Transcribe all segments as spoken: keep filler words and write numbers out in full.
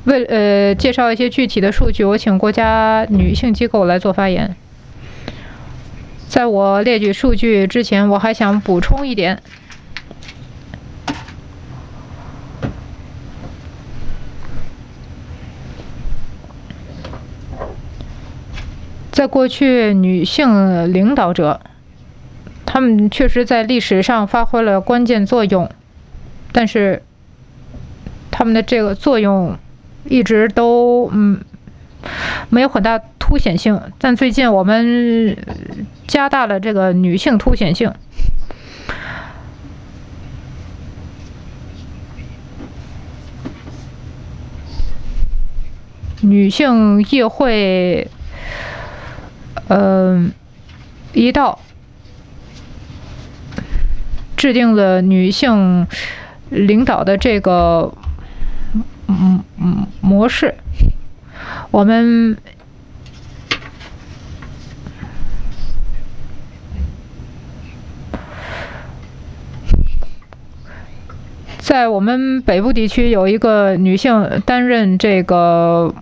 为呃介绍一些具体的数据，我请国家女性机构来做发言。在我列举数据之前，我还想补充一点。在过去，女性领导者，她们确实在历史上发挥了关键作用，但是她们的这个作用一直都嗯没有很大凸显性。但最近我们加大了这个女性凸显性。女性议会，呃，一道制定了女性领导的这个嗯嗯模式。我们在我们北部地区有一个女性担任这个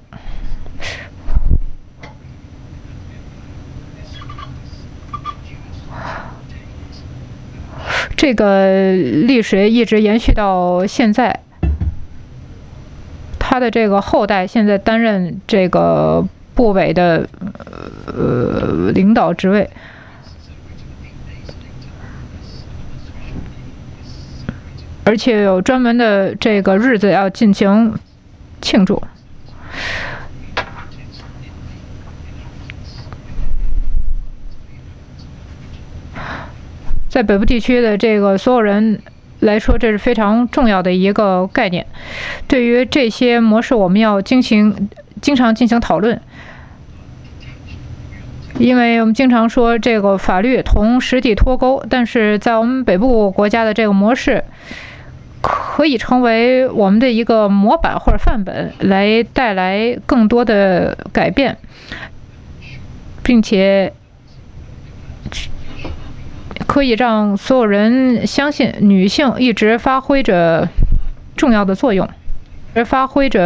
这个历史一直延续到现在，她的这个后代现在担任这个部委的呃领导职位。而且有专门的这个日子要进行庆祝。在北部地区的这个所有人来说，这是非常重要的一个概念。对于这些模式，我们要进行经常进行讨论，因为我们经常说这个法律同实际脱钩，但是在我们北部国家的这个模式，可以成为我们的一个模板或者范本，来带来更多的改变，并且可以让所有人相信女性一直发挥着重要的作用，而发挥着